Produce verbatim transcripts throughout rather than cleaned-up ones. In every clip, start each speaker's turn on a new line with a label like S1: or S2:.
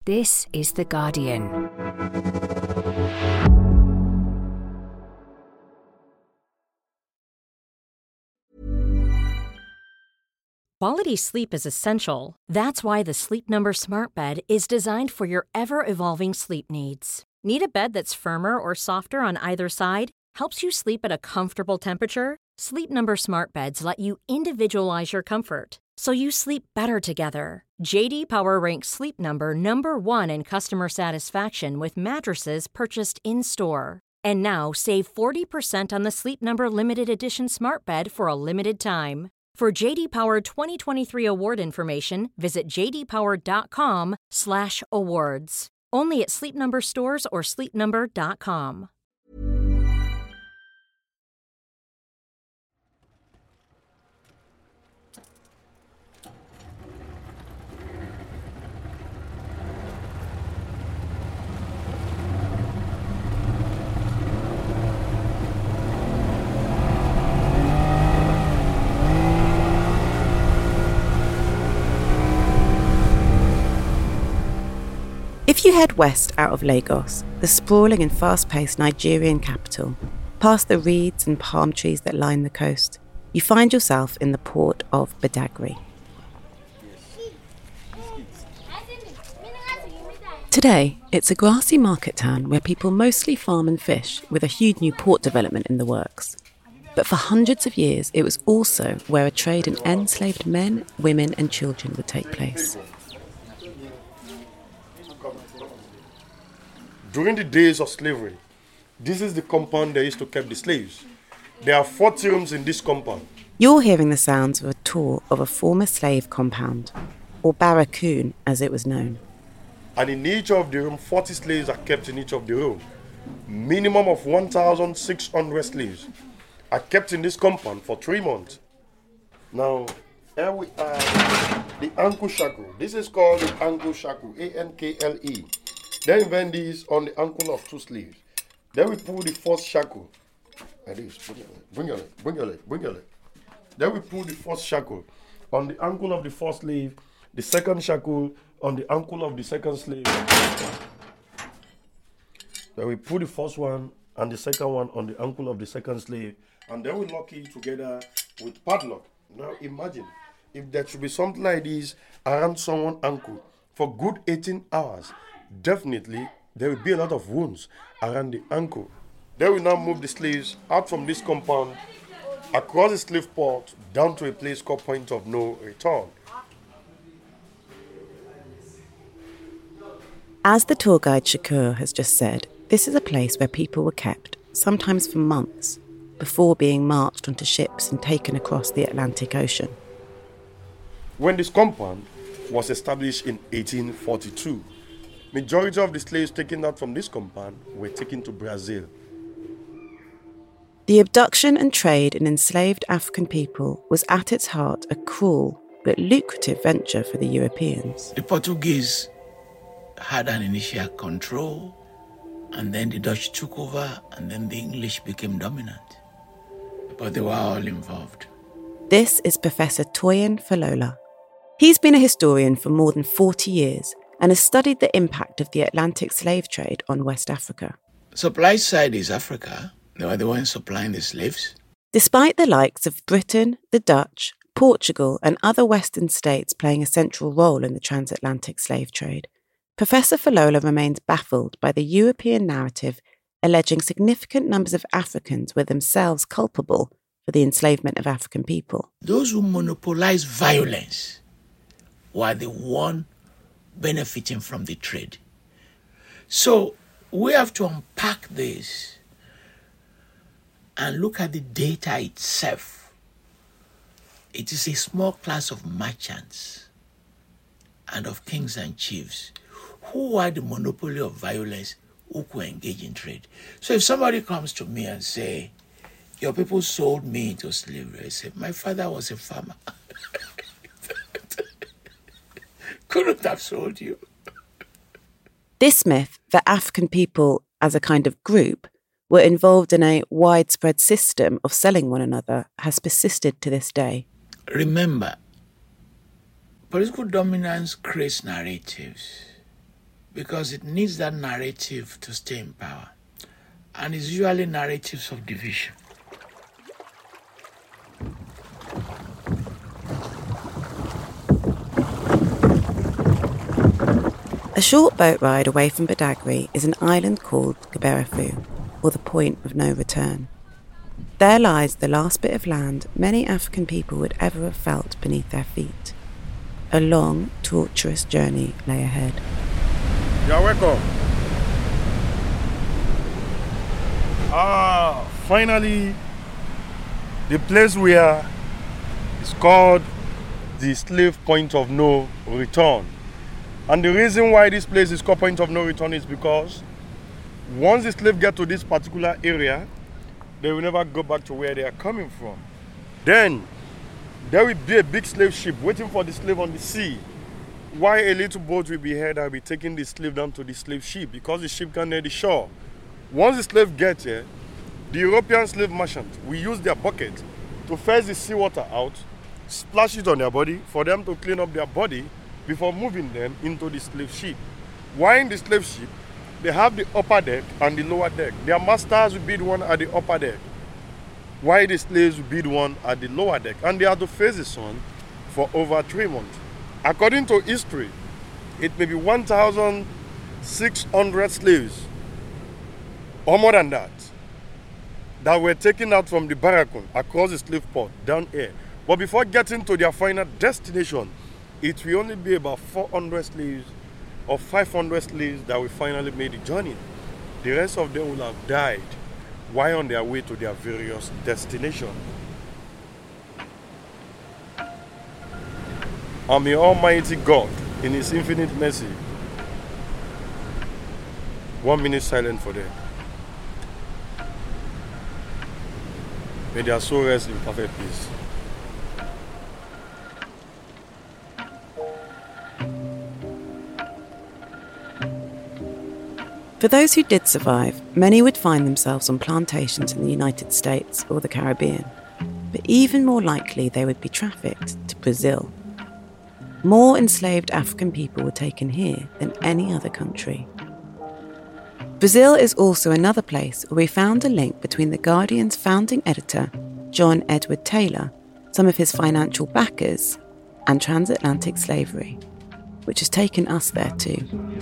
S1: This is The Guardian.
S2: Quality sleep is essential. That's why the Sleep Number Smart Bed is designed for your ever-evolving sleep needs. Need a bed that's firmer or softer on either side? Helps you sleep at a comfortable temperature? Sleep Number Smart Beds let you individualize your comfort, so you sleep better together. J D Power ranks Sleep Number number one in customer satisfaction with mattresses purchased in-store. And now save forty percent on the Sleep Number Limited Edition Smart Bed for a limited time. For J D Power twenty twenty-three award information, visit j d power dot com slash awards. Only at Sleep Number stores or sleep number dot com.
S3: If you head west out of Lagos, the sprawling and fast-paced Nigerian capital, past the reeds and palm trees that line the coast, you find yourself in the port of Badagry. Today, it's a grassy market town where people mostly farm and fish, with a huge new port development in the works. But for hundreds of years, it was also where a trade in enslaved men, women and children would take place.
S4: During the days of slavery, this is the compound they used to keep the slaves. There are forty rooms in this compound.
S3: You're hearing the sounds of a tour of a former slave compound, or barracoon as it was known.
S4: And in each of the rooms, forty slaves are kept in each of the rooms. Minimum of one thousand six hundred slaves are kept in this compound for three months. Now, here we are, the ankle shackle. This is called the ankle shackle, A N K L E. They invent these on the ankle of two slaves. Then we pull the first shackle. Like this. Bring your leg, bring your leg, bring your leg. Then we pull the first shackle on the ankle of the first slave, the second shackle on the ankle of the second slave. Then we pull the first one and the second one on the ankle of the second slave. And then we lock it together with padlock. Now imagine if there should be something like this around someone's ankle for good eighteen hours. Definitely, there will be a lot of wounds around the ankle. They will now move the slaves out from this compound, across the slave port, down to a place called Point of No Return.
S3: As the tour guide Shakur has just said, this is a place where people were kept, sometimes for months, before being marched onto ships and taken across the Atlantic Ocean.
S4: When this compound was established in eighteen forty-two, majority of the slaves taken out from this compound were taken to Brazil.
S3: The abduction and trade in enslaved African people was at its heart a cruel but lucrative venture for the Europeans.
S5: The Portuguese had an initial control, and then the Dutch took over, and then the English became dominant. But they were all involved.
S3: This is Professor Toyin Falola. He's been a historian for more than forty years and has studied the impact of the Atlantic slave trade on West Africa.
S5: Supply side is Africa. They were the ones supplying the slaves.
S3: Despite the likes of Britain, the Dutch, Portugal and other Western states playing a central role in the transatlantic slave trade, Professor Falola remains baffled by the European narrative alleging significant numbers of Africans were themselves culpable for the enslavement of African people.
S5: Those who monopolize violence were the one benefiting from the trade. So we have to unpack this and look at the data itself. It is a small class of merchants and of kings and chiefs who had the monopoly of violence who could engage in trade. So if somebody comes to me and say, your people sold me into slavery, I say, my father was a farmer. Couldn't have sold you.
S3: This myth that African people, as a kind of group, were involved in a widespread system of selling one another has persisted to this day.
S5: Remember, political dominance creates narratives. because it needs that narrative to stay in power. And it's usually narratives of division.
S3: A short boat ride away from Badagry is an island called Gaberifu, or the point of no return. There lies the last bit of land many African people would ever have felt beneath their feet. A long, torturous journey lay ahead.
S4: You're welcome. Ah, finally, the place we are is called the Slave Point of No Return. And the reason why this place is called Point of No Return is because once the slave get to this particular area, they will never go back to where they are coming from. Then, there will be a big slave ship waiting for the slave on the sea, while a little boat will be here that will be taking the slave down to the slave ship because the ship can near the shore. Once the slave gets here, the European slave merchant will use their bucket to fetch the seawater out, splash it on their body for them to clean up their body before moving them into the slave ship. While in the slave ship, they have the upper deck and the lower deck. Their masters will be the one at the upper deck, while the slaves will be the one at the lower deck. And they have to face the sun for over three months. According to history, it may be one thousand six hundred slaves, or more than that, that were taken out from the Barracoon across the slave port down here. But before getting to their final destination, it will only be about four hundred slaves or five hundred slaves that will finally make the journey. The rest of them will have died while on their way to their various destinations. And may Almighty God, in His infinite mercy, one minute silent for them. May their soul rest in perfect peace.
S3: For those who did survive, many would find themselves on plantations in the United States or the Caribbean. But even more likely, they would be trafficked to Brazil. More enslaved African people were taken here than any other country. Brazil is also another place where we found a link between The Guardian's founding editor, John Edward Taylor, some of his financial backers, and transatlantic slavery, which has taken us there too.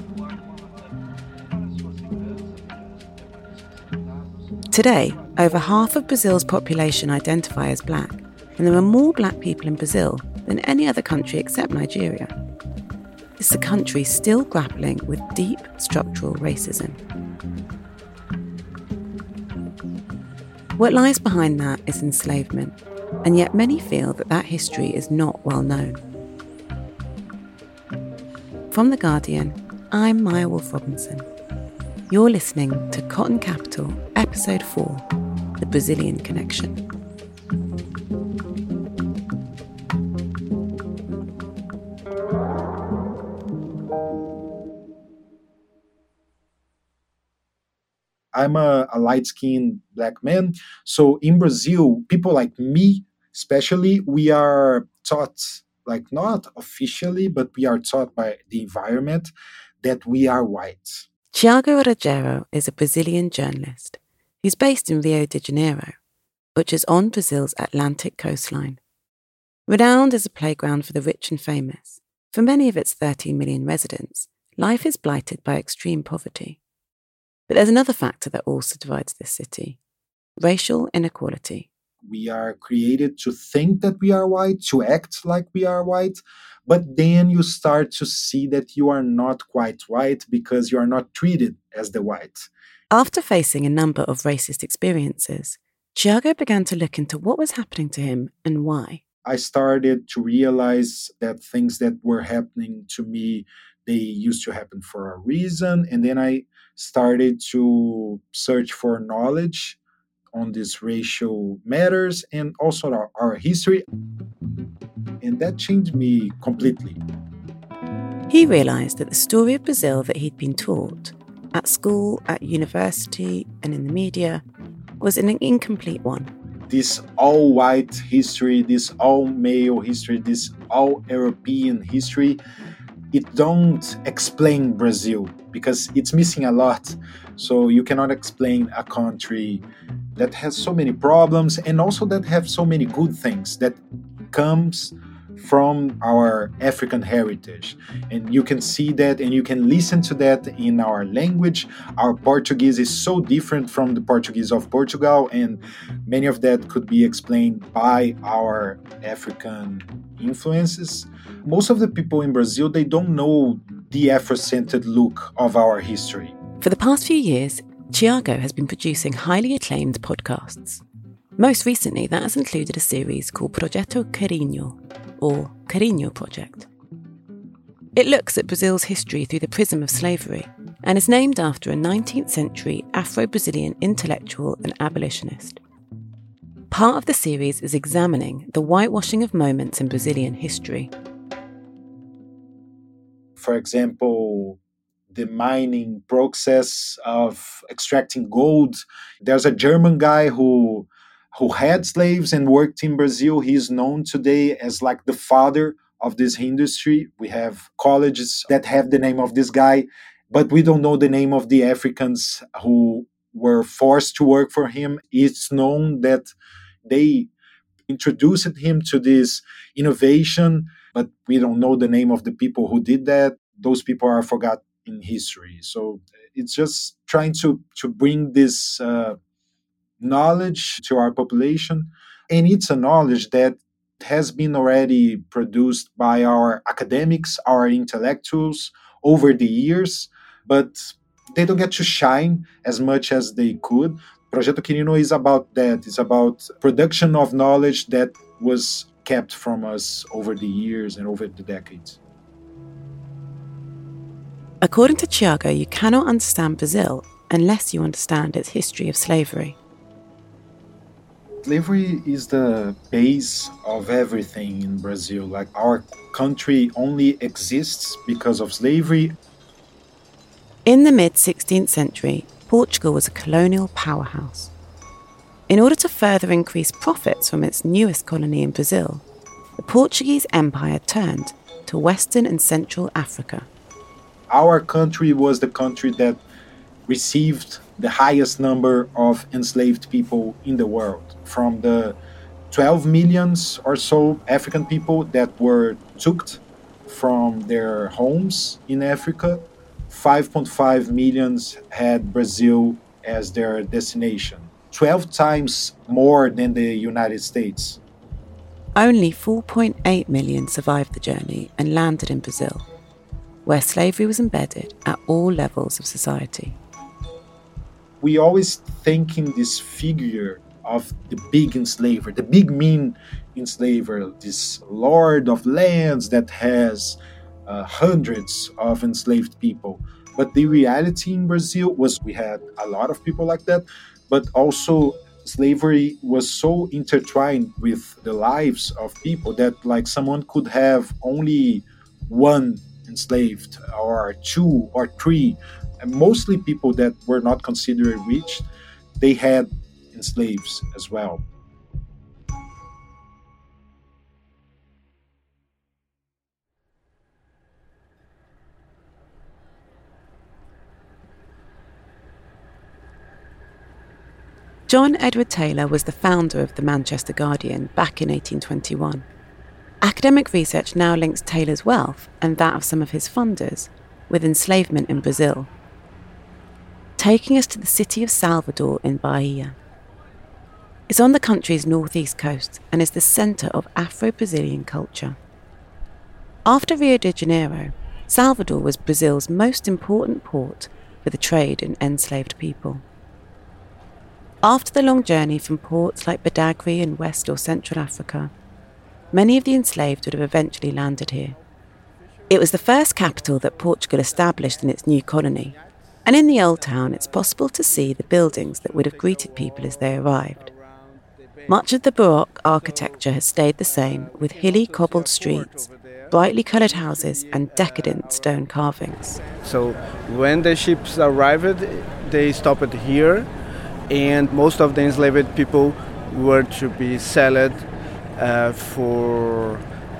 S3: Today, over half of Brazil's population identify as black, and there are more black people in Brazil than any other country except Nigeria. It's a country still grappling with deep structural racism. What lies behind that is enslavement, and yet many feel that that history is not well known. From The Guardian, I'm Maya Wolfe-Robinson. You're listening to Cotton Capital, Episode four, The Brazilian Connection.
S6: I'm a, a light-skinned black man. So in Brazil, people like me, especially, we are taught, like not officially, but we are taught by the environment that we are white.
S3: Tiago Rogero is a Brazilian journalist. He's based in Rio de Janeiro, which is on Brazil's Atlantic coastline. Renowned as a playground for the rich and famous, for many of its thirteen million residents, life is blighted by extreme poverty. But there's another factor that also divides this city: racial inequality.
S6: We are created to think that we are white, to act like we are white, but then you start to see that you are not quite white because you are not treated as the white.
S3: After facing a number of racist experiences, Tiago began to look into what was happening to him and why.
S6: I started to realize that things that were happening to me, they used to happen for a reason. And then I started to search for knowledge on these racial matters and also our, our history. And that changed me completely.
S3: He realised that the story of Brazil that he'd been taught, at school, at university, and in the media, was an incomplete one.
S6: This all-white history, this all-male history, this all-European history it don't explain Brazil because it's missing a lot. So you cannot explain a country that has so many problems and also that have so many good things that comes from our African heritage. And you can see that and you can listen to that in our language. Our Portuguese is so different from the Portuguese of Portugal, and many of that could be explained by our African influences. Most of the people in Brazil, they don't know the Afro-centered look of our history.
S3: For the past few years, Tiago has been producing highly acclaimed podcasts. Most recently, that has included a series called Projeto Carinho, or Carinho Project. It looks at Brazil's history through the prism of slavery and is named after a nineteenth century Afro-Brazilian intellectual and abolitionist. Part of the series is examining the whitewashing of moments in Brazilian history.
S6: For example, the mining process of extracting gold. There's a German guy who who had slaves and worked in Brazil. He is known today as like the father of this industry. We have colleges that have the name of this guy, but we don't know the name of the Africans who were forced to work for him. It's known that they introduced him to this innovation, but we don't know the name of the people who did that. Those people are forgotten in history. So it's just trying to, to bring this uh, knowledge to our population. And it's a knowledge that has been already produced by our academics, our intellectuals over the years, but they don't get to shine as much as they could. Projeto Carinho is about that. It's about production of knowledge that was kept from us over the years and over the decades.
S3: According to Tiago, you cannot understand Brazil unless you understand its history of slavery.
S6: Slavery is the base of everything in Brazil. Like, our country only exists because of slavery.
S3: In the mid-sixteenth century, Portugal was a colonial powerhouse. In order to further increase profits from its newest colony in Brazil, the Portuguese Empire turned to Western and Central Africa.
S6: Our country was the country that received the highest number of enslaved people in the world. From the twelve millions or so African people that were took from their homes in Africa, five point five millions had Brazil as their destination, twelve times more than the United States.
S3: Only four point eight million survived the journey and landed in Brazil, where slavery was embedded at all levels of society.
S6: We always think in this figure of the big enslaver, the big mean enslaver, this lord of lands that has uh, hundreds of enslaved people. But the reality in Brazil was we had a lot of people like that, but also slavery was so intertwined with the lives of people that like someone could have only one enslaved or two or three. And mostly people that were not considered rich, they had enslaves as well.
S3: John Edward Taylor was the founder of the Manchester Guardian back in eighteen twenty-one. Academic research now links Taylor's wealth and that of some of his funders with enslavement in Brazil, taking us to the city of Salvador in Bahia. It's on the country's northeast coast and is the centre of Afro-Brazilian culture. After Rio de Janeiro, Salvador was Brazil's most important port for the trade in enslaved people. After the long journey from ports like Badagry in West or Central Africa, many of the enslaved would have eventually landed here. It was the first capital that Portugal established in its new colony, and in the old town it's possible to see the buildings that would have greeted people as they arrived. Much of the Baroque architecture has stayed the same, with hilly cobbled streets, brightly coloured houses and decadent stone carvings.
S7: So when the ships arrived, they stopped here, and most of the enslaved people were to be sold uh, for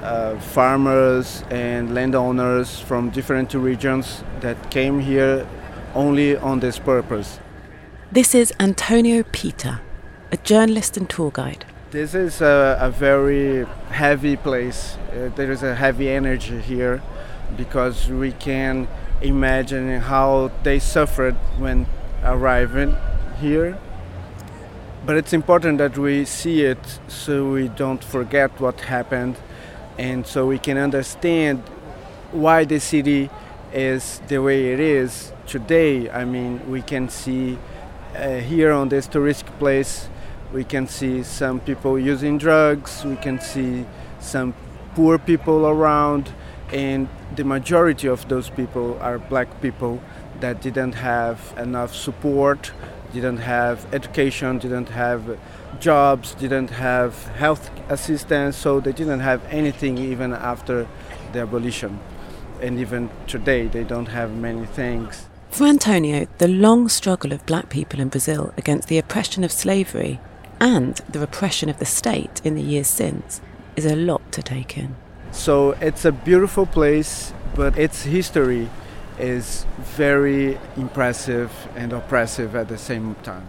S7: uh, farmers and landowners from different regions that came here only on this purpose.
S3: This is Antonio Pita, a journalist and tour guide.
S7: This is a, a very heavy place. Uh, there is a heavy energy here because we can imagine how they suffered when arriving here. But it's important that we see it so we don't forget what happened and so we can understand why the city is the way it is today. I mean, we can see uh, here on this touristic place, we can see some people using drugs, we can see some poor people around, and the majority of those people are black people that didn't have enough support, didn't have education, didn't have jobs, didn't have health assistance, so they didn't have anything even after the abolition. And even today, they don't have many things.
S3: For Antonio, the long struggle of black people in Brazil against the oppression of slavery and the repression of the state in the years since is a lot to take in.
S7: So it's a beautiful place, but its history is very impressive and oppressive at the same time.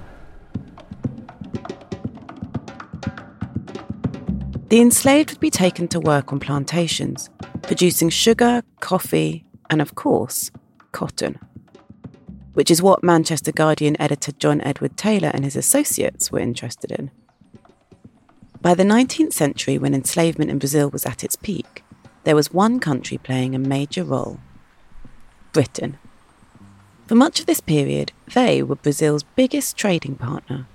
S3: The enslaved would be taken to work on plantations, producing sugar, coffee, and of course, cotton, which is what Manchester Guardian editor John Edward Taylor and his associates were interested in. By the nineteenth century, when enslavement in Brazil was at its peak, there was one country playing a major role: Britain. For much of this period, they were Brazil's biggest trading partner.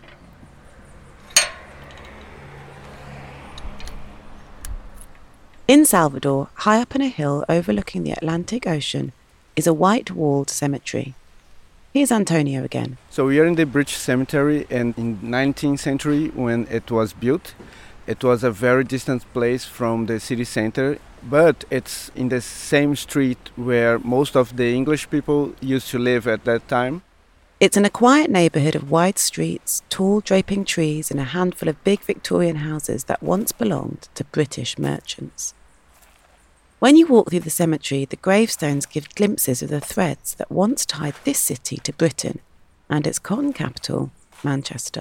S3: In Salvador, high up on a hill overlooking the Atlantic Ocean, is a white-walled cemetery. Here's Antonio again.
S7: So we are in the British Cemetery, and in the nineteenth century, when it was built, it was a very distant place from the city center, but it's in the same street where most of the English people used to live at that time.
S3: It's in a quiet neighbourhood of wide streets, tall draping trees, and a handful of big Victorian houses that once belonged to British merchants. When you walk through the cemetery, the gravestones give glimpses of the threads that once tied this city to Britain and its cotton capital, Manchester.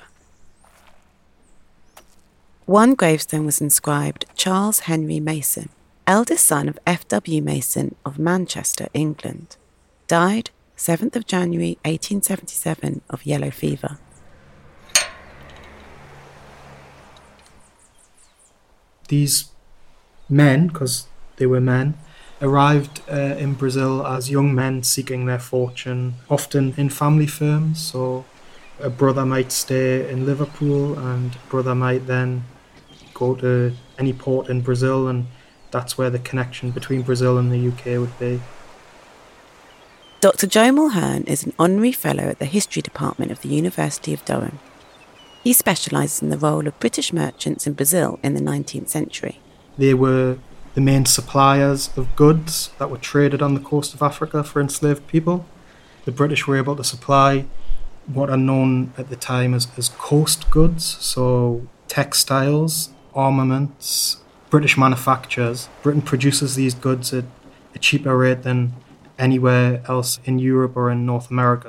S3: One gravestone was inscribed Charles Henry Mason, eldest son of F W Mason of Manchester, England, died seventh of January eighteen seventy-seven of yellow fever.
S8: These men, because they were men, arrived uh, in Brazil as young men seeking their fortune, often in family firms. So a brother might stay in Liverpool and a brother might then go to any port in Brazil, and that's where the connection between Brazil and the U K would be.
S3: Doctor Joe Mulhern is an honorary fellow at the History Department of the University of Durham. He specialises in the role of British merchants in Brazil in the nineteenth century.
S8: They were the main suppliers of goods that were traded on the coast of Africa for enslaved people. The British were able to supply what are known at the time as, as coast goods, so textiles, armaments, British manufacturers. Britain produces these goods at a cheaper rate than anywhere else in Europe or in North America.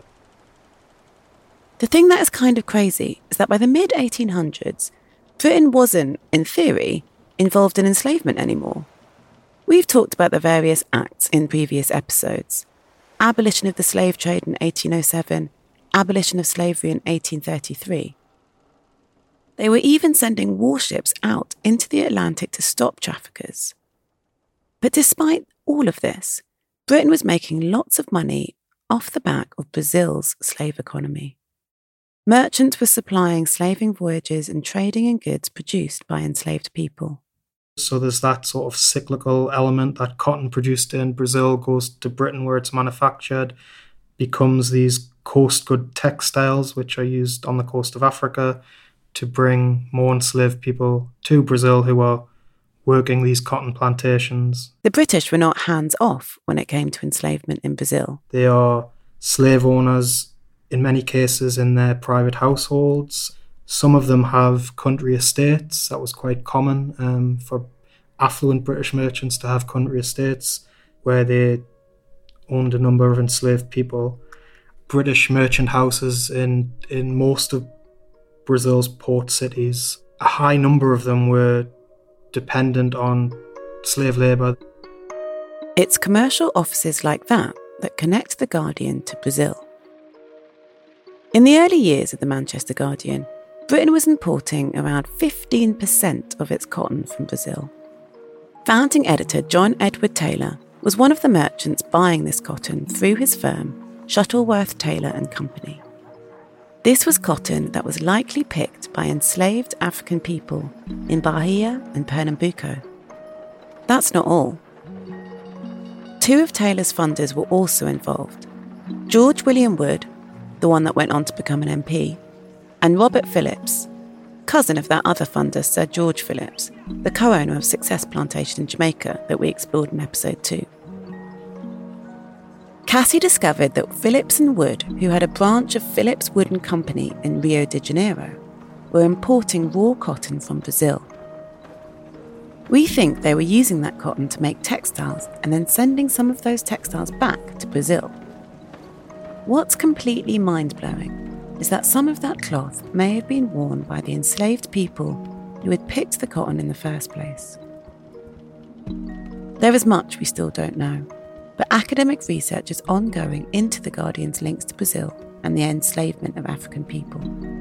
S3: The thing that is kind of crazy is that by the mid eighteen hundreds, Britain wasn't, in theory, involved in enslavement anymore. We've talked about the various acts in previous episodes. Abolition of the slave trade in eighteen oh seven, abolition of slavery in eighteen thirty-three. They were even sending warships out into the Atlantic to stop traffickers. But despite all of this, Britain was making lots of money off the back of Brazil's slave economy. Merchants were supplying slaving voyages and trading in goods produced by enslaved people.
S8: So there's that sort of cyclical element that cotton produced in Brazil goes to Britain where it's manufactured, becomes these coast good textiles which are used on the coast of Africa to bring more enslaved people to Brazil who are working these cotton plantations.
S3: The British were not hands-off when it came to enslavement in Brazil.
S8: They are slave owners, in many cases in their private households. Some of them have country estates. That was quite common um, for affluent British merchants to have country estates where they owned a number of enslaved people. British merchant houses in, in most of Brazil's port cities, a high number of them were dependent on slave labour.
S3: It's commercial offices like that that connect The Guardian to Brazil. In the early years of the Manchester Guardian, Britain was importing around fifteen percent of its cotton from Brazil. Founding editor John Edward Taylor was one of the merchants buying this cotton through his firm, Shuttleworth Taylor and Company. This was cotton that was likely picked by enslaved African people in Bahia and Pernambuco. That's not all. Two of Taylor's funders were also involved. George William Wood, the one that went on to become an M P, and Robert Phillips, cousin of that other funder, Sir George Phillips, the co-owner of Success Plantation in Jamaica that we explored in episode two. Cassie discovered that Phillips and Wood, who had a branch of Phillips Wood and Company in Rio de Janeiro, were importing raw cotton from Brazil. We think they were using that cotton to make textiles and then sending some of those textiles back to Brazil. What's completely mind-blowing is that some of that cloth may have been worn by the enslaved people who had picked the cotton in the first place. There is much we still don't know, but academic research is ongoing into The Guardian's links to Brazil and the enslavement of African people.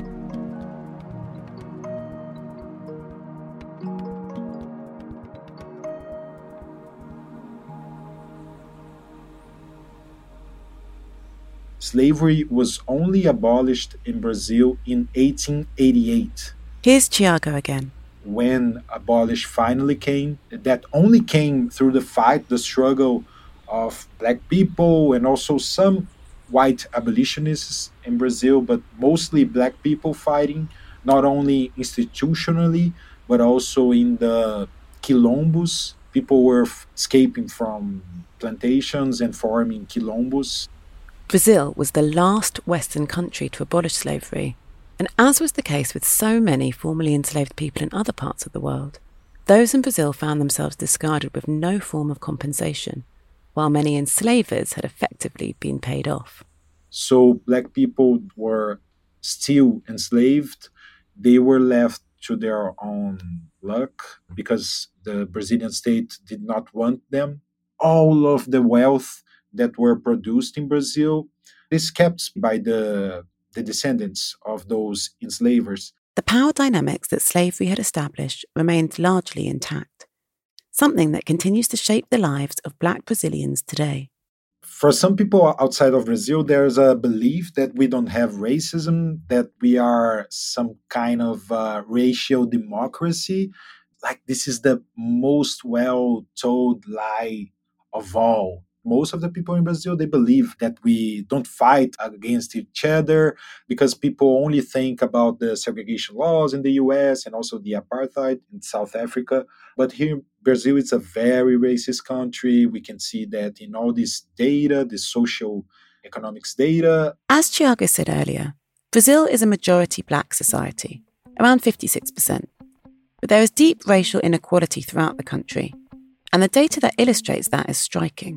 S6: Slavery was only abolished in Brazil in eighteen eighty-eight.
S3: Here's Tiago again.
S6: When abolish finally came, that only came through the fight, the struggle of black people and also some white abolitionists in Brazil, but mostly black people fighting, not only institutionally, but also in the quilombos. People were f- escaping from plantations and forming quilombos.
S3: Brazil was the last Western country to abolish slavery, and as was the case with so many formerly enslaved people in other parts of the world, those in Brazil found themselves discarded with no form of compensation, while many enslavers had effectively been paid off.
S6: So black people were still enslaved. They were left to their own luck because the Brazilian state did not want them. All of the wealth that were produced in Brazil is kept by the, the descendants of those enslavers.
S3: The power dynamics that slavery had established remained largely intact, something that continues to shape the lives of black Brazilians today.
S6: For some people outside of Brazil, there's a belief that we don't have racism, that we are some kind of uh, racial democracy. Like, this is the most well-told lie of all. Most of the people in Brazil, they believe that we don't fight against each other because people only think about the segregation laws in the U S and also the apartheid in South Africa. But here in Brazil, it's a very racist country. We can see that in all this data, this social economics data.
S3: As Tiago said earlier, Brazil is a majority black society, around fifty-six percent. But there is deep racial inequality throughout the country, and the data that illustrates that is striking.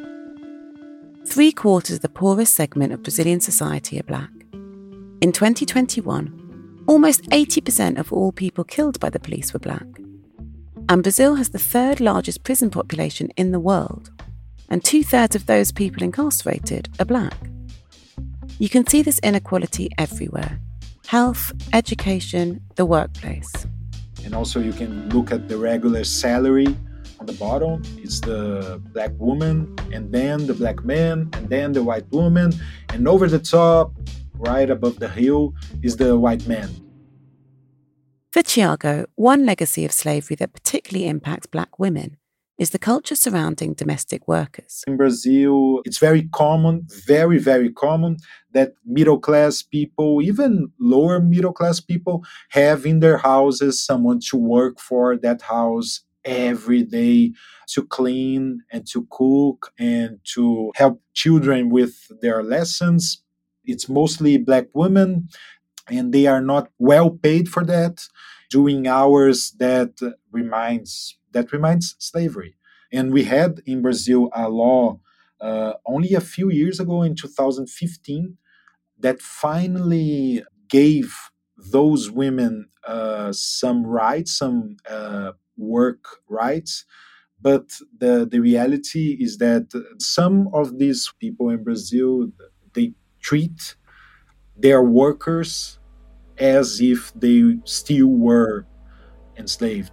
S3: Three quarters of the poorest segment of Brazilian society are black. In twenty twenty-one, almost eighty percent of all people killed by the police were black. And Brazil has the third largest prison population in the world, and two-thirds of those people incarcerated are black. You can see this inequality everywhere: health, education, the workplace.
S6: And also you can look at the regular salary. On the bottom, it's the black woman, and then the black man, and then the white woman, and over the top, right above the hill, is the white man.
S3: For Tiago, one legacy of slavery that particularly impacts black women is the culture surrounding domestic workers.
S6: In Brazil, it's very common, very, very common, that middle-class people, even lower middle-class people, have in their houses someone to work for that house every day, to clean and to cook and to help children with their lessons. It's mostly black women, and they are not well paid for that. doing hours that reminds that reminds slavery. And we had in Brazil a law uh, only a few years ago in two thousand fifteen that finally gave those women uh, some rights, some uh, work rights. But the, the reality is that some of these people in Brazil, they treat their workers as if they still were enslaved.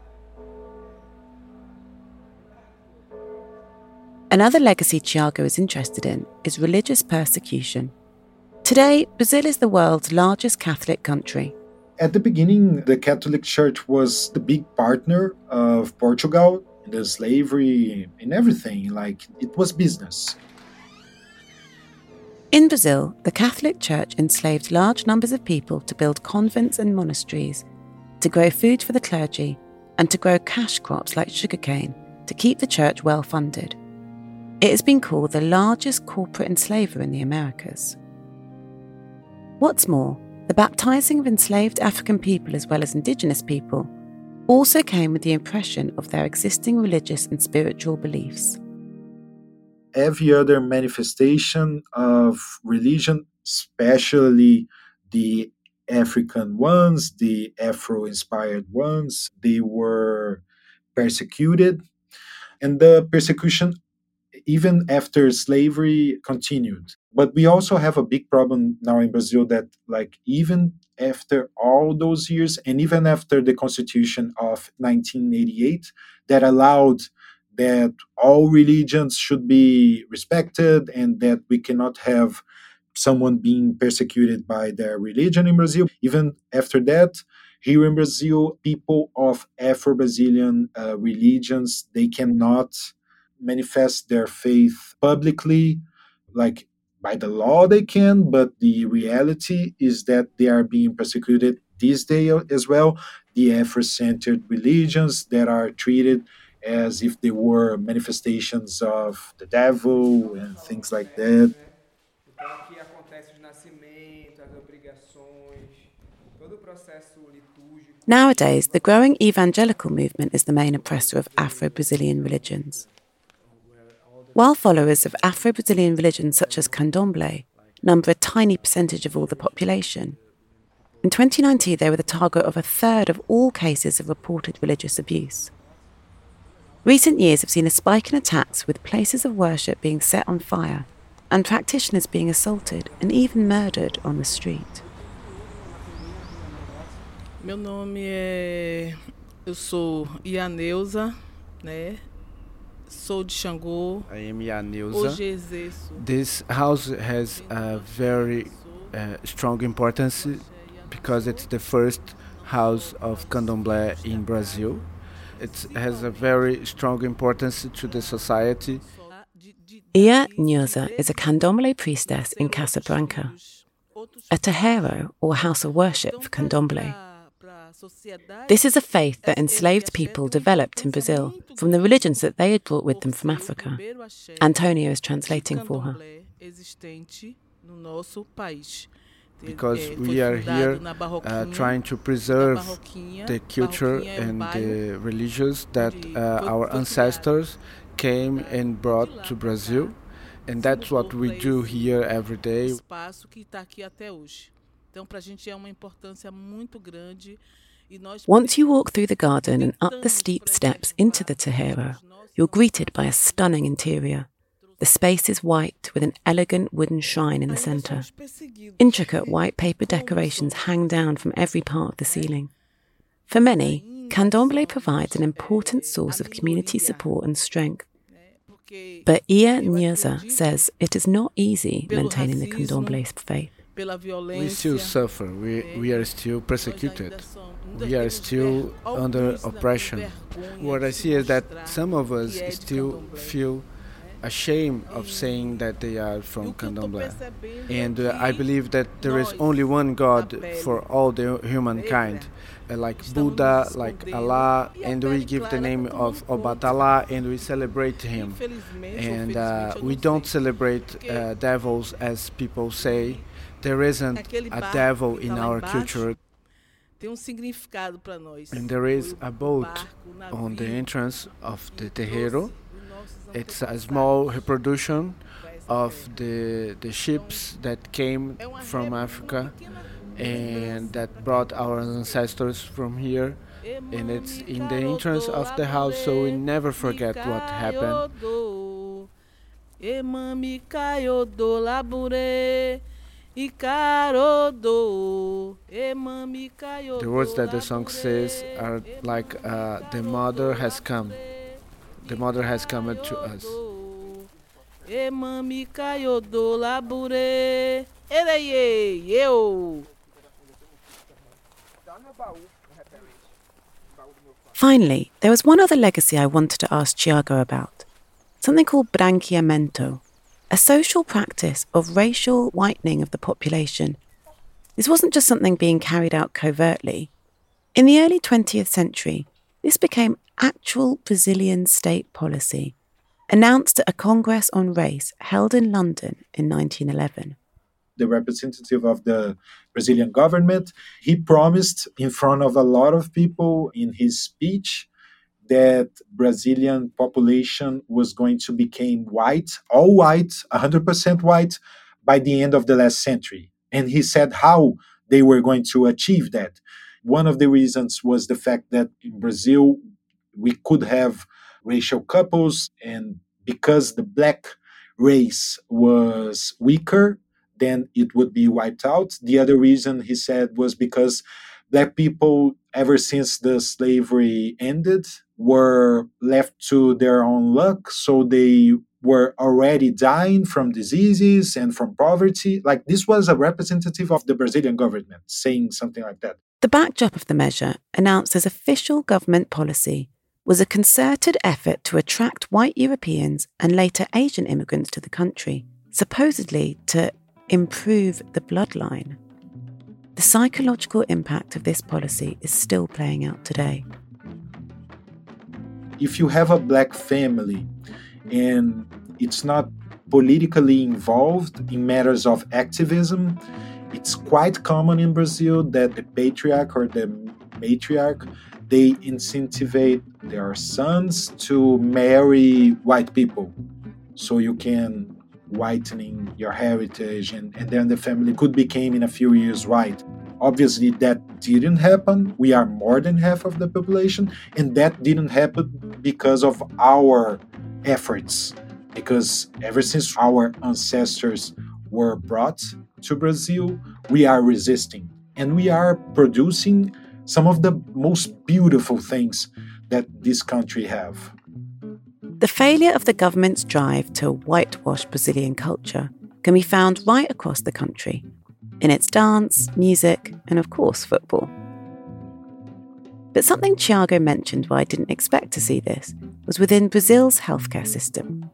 S3: Another legacy Tiago is interested in is religious persecution. Today, Brazil is the world's largest Catholic country.
S6: At the beginning, the Catholic Church was the big partner of Portugal in the slavery, in everything. Like, it was business.
S3: In Brazil, the Catholic Church enslaved large numbers of people to build convents and monasteries, to grow food for the clergy, and to grow cash crops like sugarcane to keep the church well funded. It has been called the largest corporate enslaver in the Americas. What's more, the baptizing of enslaved African people as well as indigenous people also came with the impression of their existing religious and spiritual beliefs.
S6: Every other manifestation of religion, especially the African ones, the Afro-inspired ones, they were persecuted. And the persecution, even after slavery, continued. But we also have a big problem now in Brazil that, like, even after all those years, and even after the Constitution of nineteen eighty-eight, that allowed that all religions should be respected and that we cannot have someone being persecuted by their religion in Brazil. Even after that, here in Brazil, people of Afro-Brazilian uh, religions, they cannot manifest their faith publicly. Like, by the law they can, but the reality is that they are being persecuted this day as well. The Afro-centered religions that are treated as if they were manifestations of the devil and things like that.
S3: Nowadays, the growing evangelical movement is the main oppressor of Afro-Brazilian religions. While followers of Afro-Brazilian religions such as Candomblé number a tiny percentage of all the population, in twenty nineteen they were the target of a third of all cases of reported religious abuse. Recent years have seen a spike in attacks with places of worship being set on fire and practitioners being assaulted and even murdered on the street.
S9: Meu nome é... Eu sou Ianeuza, né? Sou de Xangô.
S7: I am Ianeuza.
S9: Hoje exerço.
S7: This house has a very uh, strong importance because it's the first house of Candomblé in Brazil. It has a very strong importance to the society.
S3: Ia Nyosa is a Candomblé priestess in Casa Branca, a terreiro or house of worship for Candomblé. This is a faith that enslaved people developed in Brazil from the religions that they had brought with them from Africa. Antonio is translating for her.
S7: Because we are here uh, trying to preserve the culture and the religions that uh, our ancestors came and brought to Brazil. And that's what we do here every day.
S3: Once you walk through the garden and up the steep steps into the terreiro, you're greeted by a stunning interior. The space is white with an elegant wooden shrine in the centre. Intricate white paper decorations hang down from every part of the ceiling. For many, Candomblé provides an important source of community support and strength. But Ia Nyosa says it is not easy maintaining the Candomblé faith.
S7: We still suffer, we, we are still persecuted, we are still under oppression. What I see is that some of us still feel ashamed of saying that they are from Candomblé. And uh, I believe that there is only one God for all the humankind, uh, like Buddha, like Allah, and we give the name of Obatala and we celebrate him. And uh, we don't celebrate uh, devils as people say. There isn't a devil in our culture.
S9: tem um significado para nós.
S7: And there is a boat
S9: Barco, navio,
S7: on the entrance of the terreiro.
S9: trouxe os nossos
S7: It's a
S9: antepassados
S7: small reproduction
S9: para essa
S7: of
S9: terra.
S7: the the ships that came
S9: É uma
S7: from
S9: réplica,
S7: Africa
S9: uma pequena
S7: and that brought our ancestors from here. And it's in the entrance of the house, so we never forget what happened.
S9: Emami kayodo labure ikarodo. Emami kayodo.
S7: The words that the song says are like uh, the mother has come. The mother has come to us.
S9: Emami kayodo labure. Ereye eu.
S3: Finally, there was one other legacy I wanted to ask Tiago about, something called branqueamento, a social practice of racial whitening of the population. This wasn't just something being carried out covertly. In the early twentieth century, this became actual Brazilian state policy, announced at a Congress on Race held in London in nineteen eleven.
S6: The representative of the Brazilian government, he promised in front of a lot of people in his speech that Brazilian population was going to become white, all white, one hundred percent white, by the end of the last century. And he said how they were going to achieve that. One of the reasons was the fact that in Brazil, we could have racial couples, and because the black race was weaker, then it would be wiped out. The other reason, he said, was because black people, ever since the slavery ended, were left to their own luck. So they were already dying from diseases and from poverty. Like, this was a representative of the Brazilian government saying something like that.
S3: The backdrop of the measure, announced as official government policy, was a concerted effort to attract white Europeans and later Asian immigrants to the country, supposedly to improve the bloodline. The psychological impact of this policy is still playing out today.
S6: If you have a black family and it's not politically involved in matters of activism, it's quite common in Brazil that the patriarch or the matriarch, they incentivize their sons to marry white people so you can whitening your heritage, and, and then the family could become in a few years white. Obviously, that didn't happen. We are more than half of the population, and that didn't happen because of our efforts. Because ever since our ancestors were brought to Brazil, we are resisting, and we are producing some of the most beautiful things that this country have.
S3: The failure of the government's drive to whitewash Brazilian culture can be found right across the country, in its dance, music, and of course football. But something Tiago mentioned where I didn't expect to see this was within Brazil's healthcare system.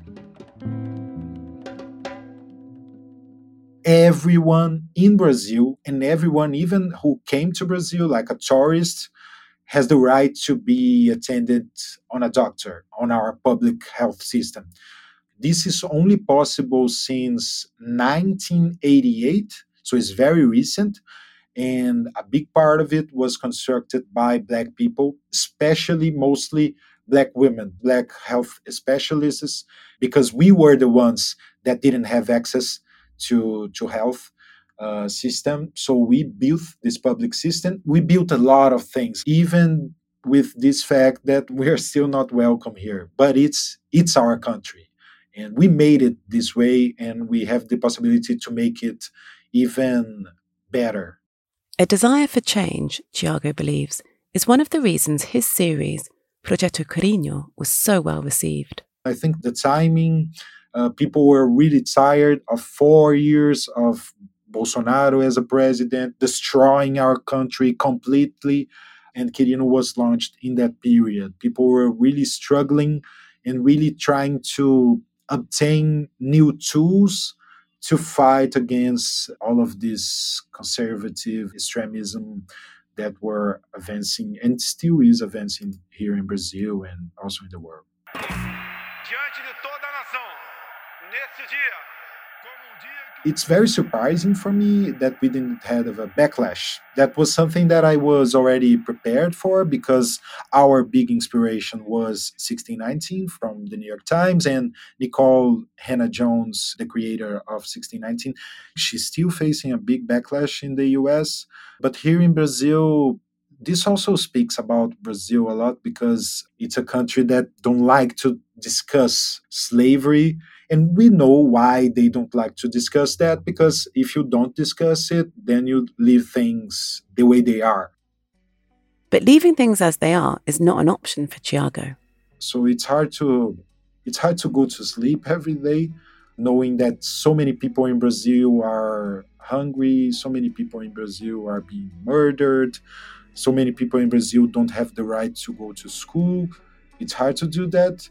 S6: Everyone in Brazil, and everyone even who came to Brazil like a tourist, has the right to be attended on a doctor, on our public health system. This is only possible since nineteen eighty-eight, so it's very recent, and a big part of it was constructed by Black people, especially mostly Black women, Black health specialists, because we were the ones that didn't have access to, to health Uh, system. So we built this public system. We built a lot of things, even with this fact that we are still not welcome here. But it's it's our country, and we made it this way, and we have the possibility to make it even better.
S3: A desire for change, Tiago believes, is one of the reasons his series, Projeto Carinho, was so well received.
S6: I think the timing, uh, people were really tired of four years of Bolsonaro as a president, destroying our country completely, and Carinho was launched in that period. People were really struggling and really trying to obtain new tools to fight against all of this conservative extremism that were advancing and still is advancing here in Brazil and also in the world.
S10: Diante de toda a nação, nesse dia,
S6: It's very surprising for me that we didn't have a backlash. That was something that I was already prepared for because our big inspiration was sixteen nineteen from the New York Times, and Nicole Hannah-Jones, the creator of sixteen nineteen, she's still facing a big backlash in the U S. But here in Brazil, this also speaks about Brazil a lot because it's a country that don't like to discuss slavery. And we know why they don't like to discuss that, because if you don't discuss it, then you leave things the way they are.
S3: But leaving things as they are is not an option for Thiago.
S6: So it's hard to it's hard to go to sleep every day knowing that so many people in Brazil are hungry, so many people in Brazil are being murdered, so many people in Brazil don't have the right to go to school. It's hard to do that.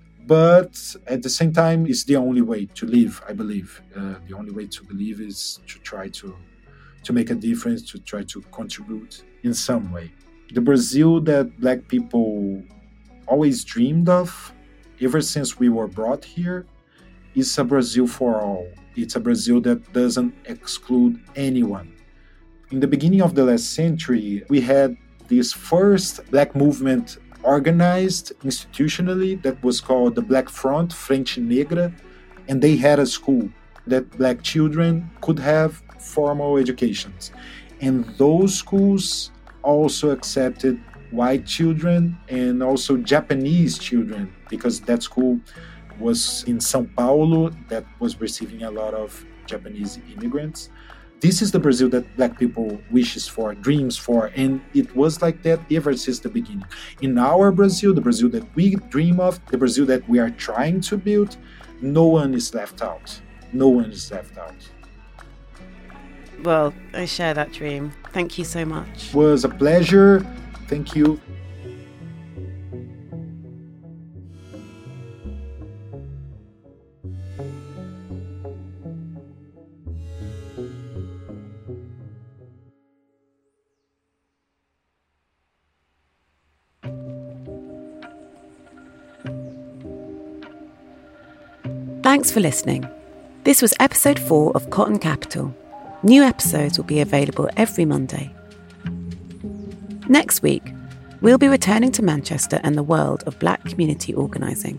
S6: But at the same time, it's the only way to live, I believe. Uh, the only way to believe is to try to, to make a difference, to try to contribute in some way. The Brazil that Black people always dreamed of, ever since we were brought here, is a Brazil for all. It's a Brazil that doesn't exclude anyone. In the beginning of the last century, we had this first Black movement organized institutionally that was called the Black Front, Frente Negra, and they had a school that Black children could have formal educations. And those schools also accepted white children and also Japanese children, because that school was in São Paulo that was receiving a lot of Japanese immigrants. This is the Brazil that Black people wishes for, dreams for, and it was like that ever since the beginning. In our Brazil, the Brazil that we dream of, the Brazil that we are trying to build, no one is left out. No one is left out.
S3: Well, I share that dream. Thank you so much.
S6: It was a pleasure. Thank you.
S3: Thanks for listening. This was episode four of Cotton Capital. New episodes will be available every Monday. Next week, we'll be returning to Manchester and the world of Black community organising.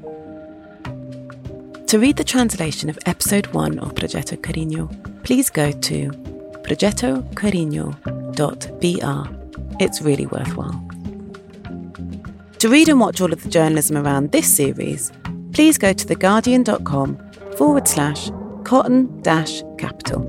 S3: To read the translation of episode one of Projeto Carinho, please go to projeto carinho dot b r. It's really worthwhile. To read and watch all of the journalism around this series, please go to theguardian.com forward slash cotton dash capital.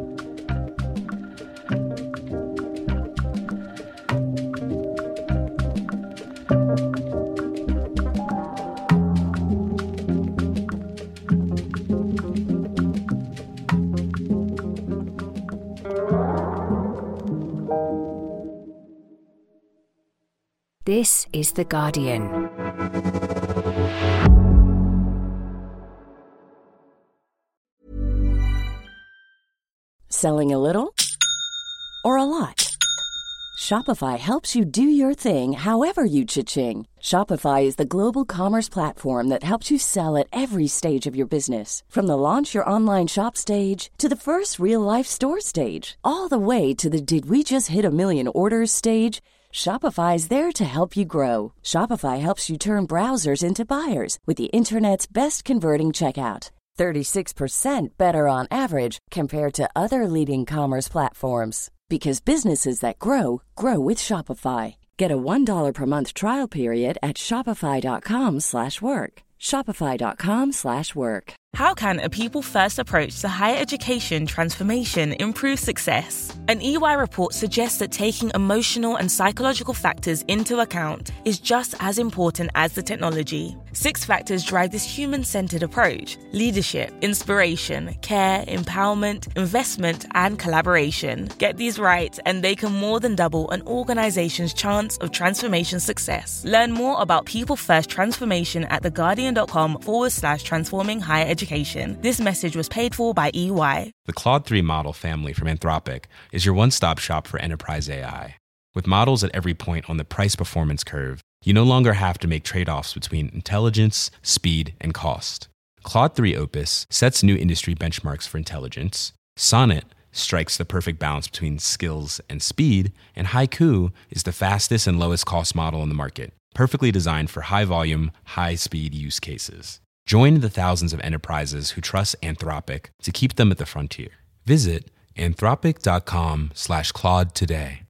S1: This is The Guardian.
S10: Selling a little or a lot? Shopify helps you do your thing however you cha-ching. Shopify is the global commerce platform that helps you sell at every stage of your business. From the launch your online shop stage to the first real-life store stage, all the way to the did we just hit a million orders stage. Shopify's there to help you grow. Shopify helps you turn browsers into buyers with the internet's best converting checkout. thirty-six percent better on average compared to other leading commerce platforms. Because businesses that grow, grow with Shopify. Get a one dollar per month trial period at shopify.com slash work. Shopify.com slash work.
S11: How can a people-first approach to higher education transformation improve success? An E Y report suggests that taking emotional and psychological factors into account is just as important as the technology. Six factors drive this human-centered approach: leadership, inspiration, care, empowerment, investment, and collaboration. Get these right, and they can more than double an organization's chance of transformation success. Learn more about people-first transformation at theguardian.com forward slash transforming higher education. This message was paid for by E Y.
S12: The Claude three model family from Anthropic is your one-stop shop for enterprise A I. With models at every point on the price-performance curve, you no longer have to make trade-offs between intelligence, speed, and cost. Claude three Opus sets new industry benchmarks for intelligence. Sonnet strikes the perfect balance between skills and speed. And Haiku is the fastest and lowest cost model in the market, perfectly designed for high volume, high speed use cases. Join the thousands of enterprises who trust Anthropic to keep them at the frontier. Visit anthropic.com slash Claude today.